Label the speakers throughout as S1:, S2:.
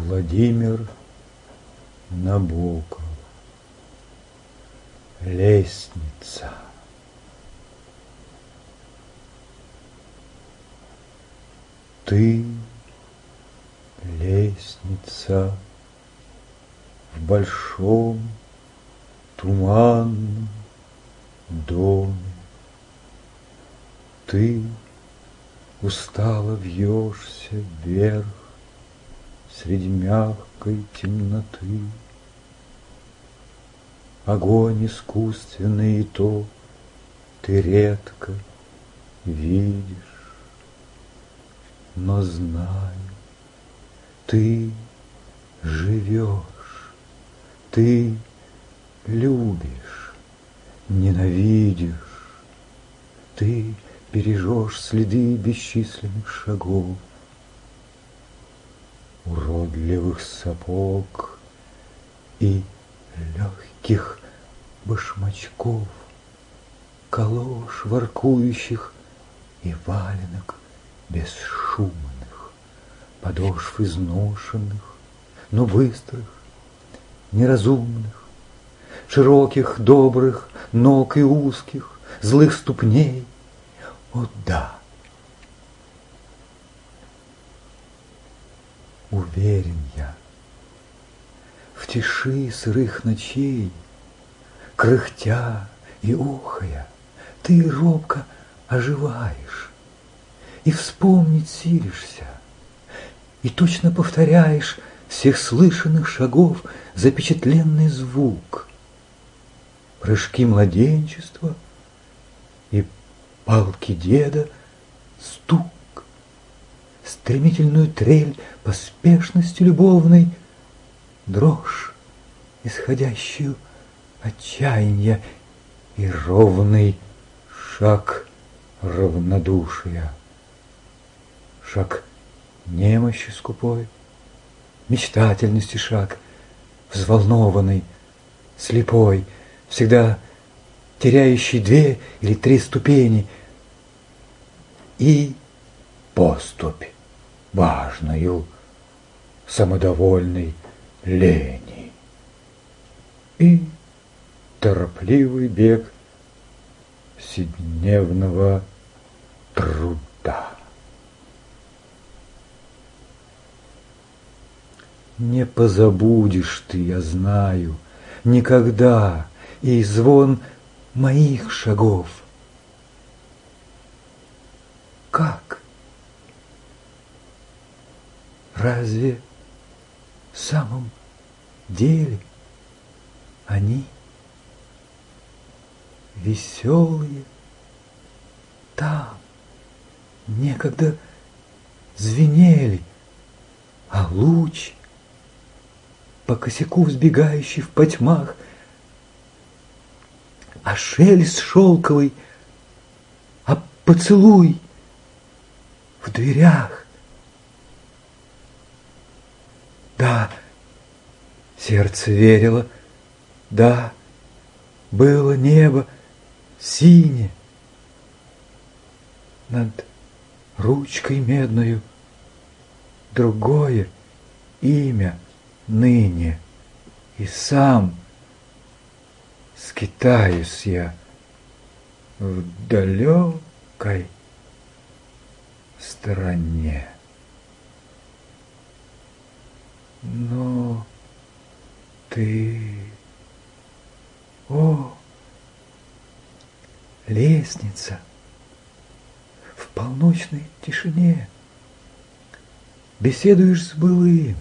S1: Владимир Набоков. Лестница. Ты лестница в большом туманном доме. Ты устало вьешься вверх среди мягкой темноты. Огонь искусственный, и то ты редко видишь. Но знаю, ты живешь, ты любишь, ненавидишь, ты бережешь следы бесчисленных шагов, уродливых сапог и легких башмачков, калош воркующих и валенок бесшумных, подошв изношенных, но быстрых, неразумных, широких, добрых ног и узких, злых ступней. О, да! Уверен я, в тиши сырых ночей, кряхтя и охая, ты робко оживаешь и вспомнить силишься, и точно повторяешь всех слышанных шагов запечатленный звук, прыжки младенчества и палки деда, стук, стремительную трель поспешности любовной, дрожь, исходящую отчаяния, и ровный шаг равнодушия, шаг немощи скупой, мечтательности шаг, взволнованный, слепой, всегда теряющий 2 или 3 ступени, и поступь важную, самодовольной лени, и торопливый бег вседневного труда. Не позабудешь ты, я знаю, никогда и звон моих шагов. Как? Разве в самом деле они веселые там некогда звенели, а луч, по косяку взбегающий в потьмах, а шелест шелковый, а поцелуй в дверях. Да, сердце верило, да, было небо синее, над ручкой медною другое имя ныне, и сам скитаюсь я в далекой стороне. Но ты, о, лестница, в полночной тишине беседуешь с былым.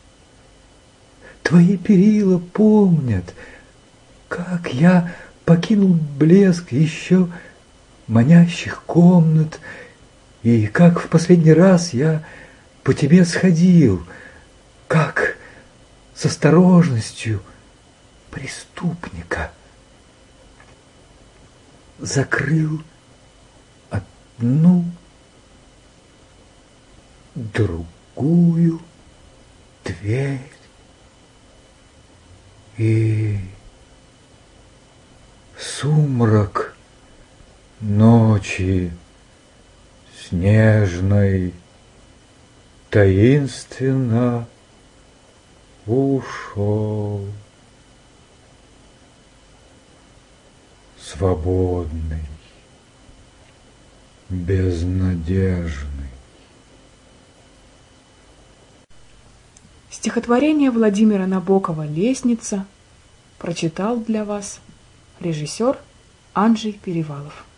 S1: Твои перила помнят, как я покинул блеск еще манящих комнат, и как в последний раз я по тебе сходил, как с осторожностью преступника закрыл одну, другую дверь, и сумрак ночи снежной таинственно ушел. Свободный, безнадежный.
S2: Стихотворение Владимира Набокова «Лестница» прочитал для вас режиссер Анджей Перевалов.